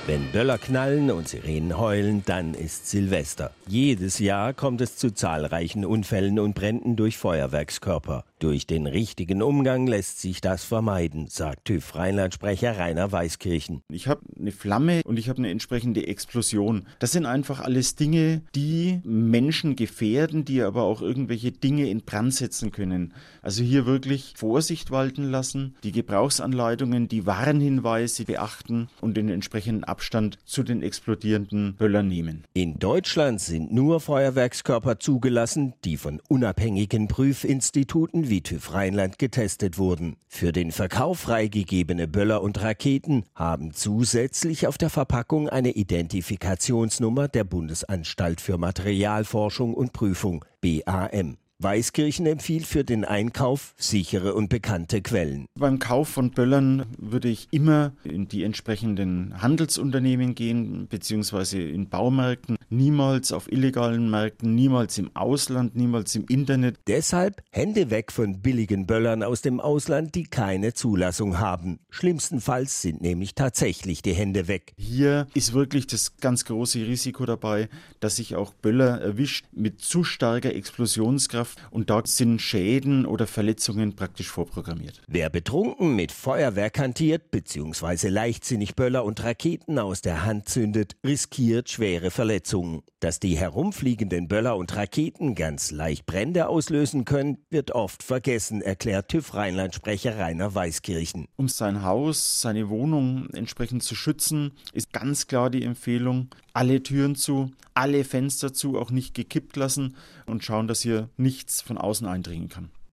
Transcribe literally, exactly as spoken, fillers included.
Wenn Böller knallen und Sirenen heulen, dann ist Silvester. Jedes Jahr kommt es zu zahlreichen Unfällen und Bränden durch Feuerwerkskörper. Durch den richtigen Umgang lässt sich das vermeiden, sagt TÜV Rheinland-Sprecher Rainer Weiskirchen. Ich habe eine Flamme und ich habe eine entsprechende Explosion. Das sind einfach alles Dinge, die Menschen gefährden, die aber auch irgendwelche Dinge in Brand setzen können. Also hier wirklich Vorsicht walten lassen, die Gebrauchsanleitungen, die Warnhinweise beachten und den entsprechenden Abstand zu den explodierenden Böllern nehmen. In Deutschland sind nur Feuerwerkskörper zugelassen, die von unabhängigen Prüfinstituten wie TÜV Rheinland getestet wurden. Für den Verkauf freigegebene Böller und Raketen haben zusätzlich auf der Verpackung eine Identifikationsnummer der Bundesanstalt für Materialforschung und Prüfung, B A M. Weiskirchen empfiehlt für den Einkauf sichere und bekannte Quellen. Beim Kauf von Böllern würde ich immer in die entsprechenden Handelsunternehmen gehen, beziehungsweise in Baumärkten, niemals auf illegalen Märkten, niemals im Ausland, niemals im Internet. Deshalb Hände weg von billigen Böllern aus dem Ausland, die keine Zulassung haben. Schlimmstenfalls sind nämlich tatsächlich die Hände weg. Hier ist wirklich das ganz große Risiko dabei, dass sich auch Böller erwischt mit zu starker Explosionskraft. Und dort sind Schäden oder Verletzungen praktisch vorprogrammiert. Wer betrunken mit Feuerwerk hantiert bzw. leichtsinnig Böller und Raketen aus der Hand zündet, riskiert schwere Verletzungen. Dass die herumfliegenden Böller und Raketen ganz leicht Brände auslösen können, wird oft vergessen, erklärt TÜV Rheinland-Sprecher Rainer Weiskirchen. Um sein Haus, seine Wohnung entsprechend zu schützen, ist ganz klar die Empfehlung, alle Türen zu, alle Fenster zu, auch nicht gekippt lassen und schauen, dass hier nichts von außen eindringen kann.